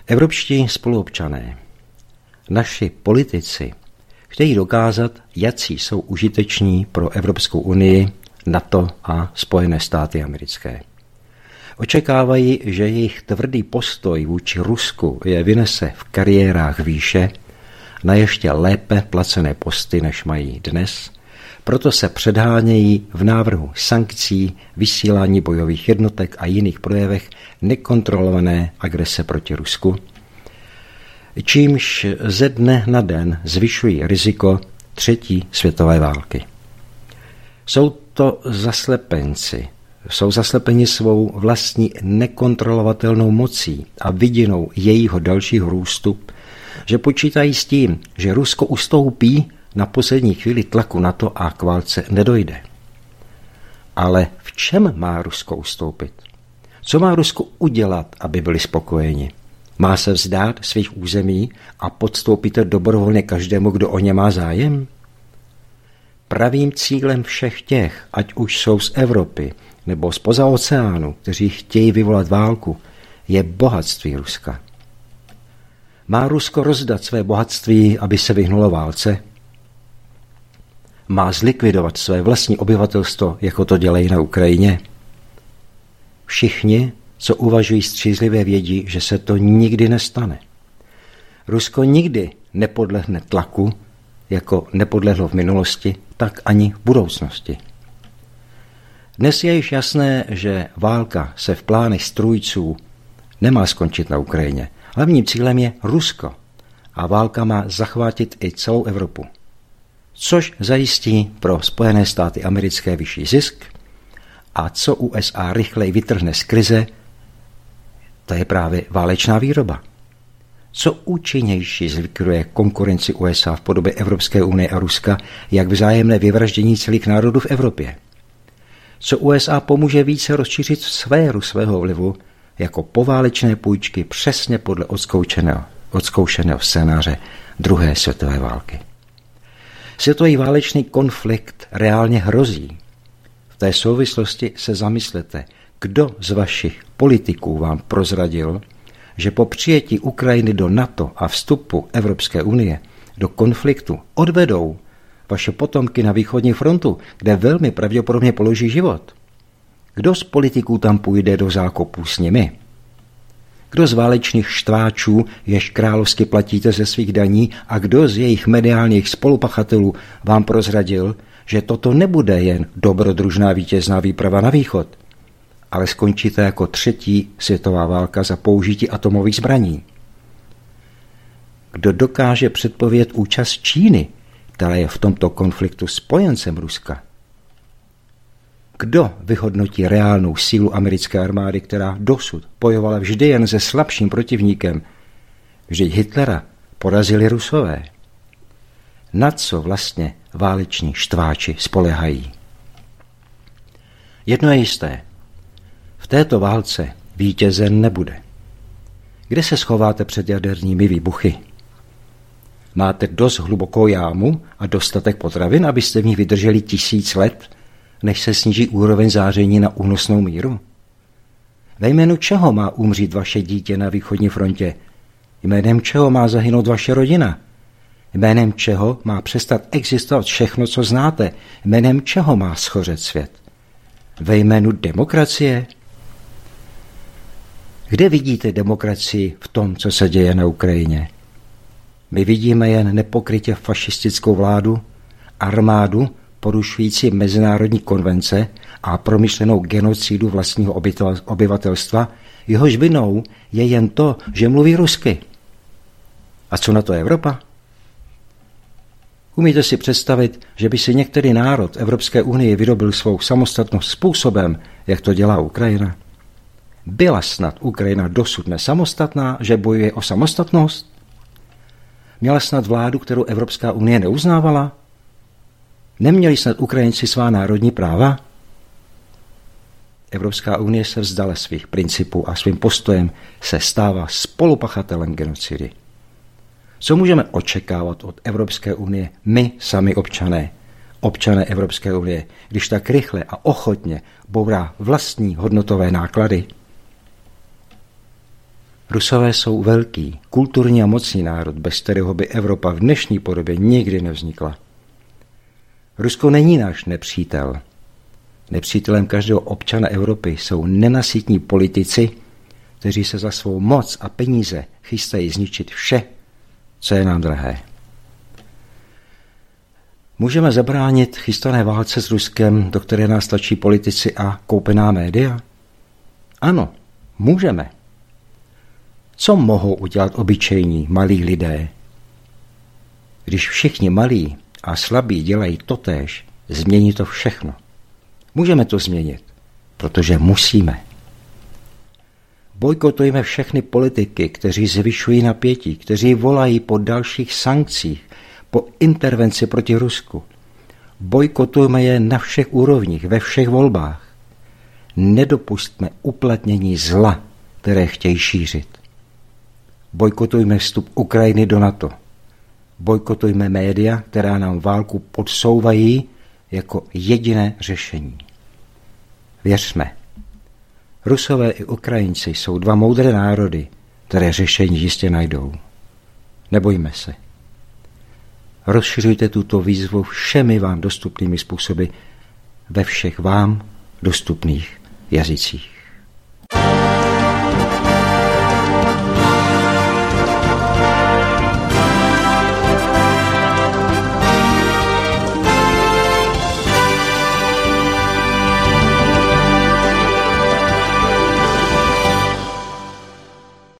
Evropští spoluobčané, naši politici, chtějí dokázat, jací jsou užiteční pro Evropskou unii, NATO a Spojené státy americké. Očekávají, že jejich tvrdý postoj vůči Rusku je vynese v kariérách výše na ještě lépe placené posty, než mají dnes, proto se předhánějí v návrhu sankcí, vysílání bojových jednotek a jiných projevech nekontrolované agrese proti Rusku, čímž ze dne na den zvyšují riziko třetí světové války. Jsou to zaslepenci, jsou zaslepeni svou vlastní nekontrolovatelnou mocí a vidinou jejího dalšího růstu, že počítají s tím, že Rusko ustoupí na poslední chvíli tlaku na to a k válce nedojde. Ale v čem má Rusko ustoupit? Co má Rusko udělat, aby byli spokojeni? Má se vzdát svých území a podstoupit dobrovolně každému, kdo o ně má zájem? Pravým cílem všech těch, ať už jsou z Evropy nebo zpoza oceánu, kteří chtějí vyvolat válku, je bohatství Ruska. Má Rusko rozdat své bohatství, aby se vyhnulo válce? Má zlikvidovat své vlastní obyvatelstvo, jako to dělají na Ukrajině? Všichni, co uvažují střízlivě, vědí, že se to nikdy nestane. Rusko nikdy nepodlehne tlaku, jako nepodlehlo v minulosti, tak ani v budoucnosti. Dnes je již jasné, že válka se v plánech strůjců nemá skončit na Ukrajině. Hlavním cílem je Rusko a válka má zachvátit i celou Evropu. Což zajistí pro Spojené státy americké vyšší zisk a co USA rychleji vytrhne z krize, to je právě válečná výroba. Co účinnější zlikviduje konkurenci USA v podobě Evropské unie a Ruska, jak vzájemné vyvraždění celých národů v Evropě. Co USA pomůže více rozšířit sféru svého vlivu jako poválečné půjčky přesně podle odzkoušeného scénáře druhé světové války. Světový válečný konflikt reálně hrozí. V té souvislosti se zamyslete, kdo z vašich politiků vám prozradil, že po přijetí Ukrajiny do NATO a vstupu Evropské unie do konfliktu odvedou vaše potomky na východní frontu, kde velmi pravděpodobně položí život. Kdo z politiků tam půjde do zákopů s nimi? Kdo z válečných štváčů, jež královsky platíte ze svých daní, a kdo z jejich mediálních spolupachatelů vám prozradil, že toto nebude jen dobrodružná vítězná výprava na východ, ale skončíte jako třetí světová válka za použití atomových zbraní? Kdo dokáže předpovědět účast Číny, která je v tomto konfliktu spojencem Ruska? Kdo vyhodnotí reálnou sílu americké armády, která dosud bojovala vždy jen se slabším protivníkem? Vždyť Hitlera porazili Rusové. Na co vlastně váleční štváči spoléhají? Jedno je jisté. V této válce vítězen nebude. Kde se schováte před jadernými výbuchy? Máte dost hlubokou jámu a dostatek potravin, abyste v ní vydrželi 1000 let, než se sníží úroveň záření na únosnou míru? Ve jménu čeho má umřít vaše dítě na východní frontě? Jménem čeho má zahynout vaše rodina? Jménem čeho má přestat existovat všechno, co znáte? Jménem čeho má schořet svět? Ve jménu demokracie? Kde vidíte demokracii v tom, co se děje na Ukrajině? My vidíme jen nepokrytě fašistickou vládu, armádu porušující mezinárodní konvence a promyšlenou genocidu vlastního obyvatelstva, jehož vinou je jen to, že mluví rusky. A co na to Evropa? Umíte si představit, že by si některý národ Evropské unie vyrobil svou samostatnost způsobem, jak to dělá Ukrajina? Byla snad Ukrajina dosud nesamostatná, že bojuje o samostatnost? Měla snad vládu, kterou Evropská unie neuznávala? Neměli snad Ukrajinci svá národní práva? Evropská unie se vzdala svých principů a svým postojem se stává spolupachatelem genocidy. Co můžeme očekávat od Evropské unie my sami občané Evropské unie, když tak rychle a ochotně bourá vlastní hodnotové náklady? Rusové jsou velký, kulturní a mocný národ, bez kterého by Evropa v dnešní podobě nikdy nevznikla. Rusko není náš nepřítel. Nepřítelem každého občana Evropy jsou nenasytní politici, kteří se za svou moc a peníze chystají zničit vše, co je nám drahé. Můžeme zabránit chystané válce s Ruskem, do které nás tlačí politici a koupená média? Ano, můžeme. Co mohou udělat obyčejní malí lidé? Když všichni malí a slabí dělají totéž, změní to všechno. Můžeme to změnit, protože musíme. Bojkotujeme všechny politiky, kteří zvyšují napětí, kteří volají po dalších sankcích, po intervenci proti Rusku. Bojkotujme je na všech úrovních, ve všech volbách. Nedopustme uplatnění zla, které chtějí šířit. Bojkotujme vstup Ukrajiny do NATO. Bojkotujme média, která nám válku podsouvají jako jediné řešení. Věřme. Rusové i Ukrajinci jsou dva moudré národy, které řešení jistě najdou. Nebojme se. Rozšiřujte tuto výzvu všemi vám dostupnými způsoby ve všech vám dostupných jazycích.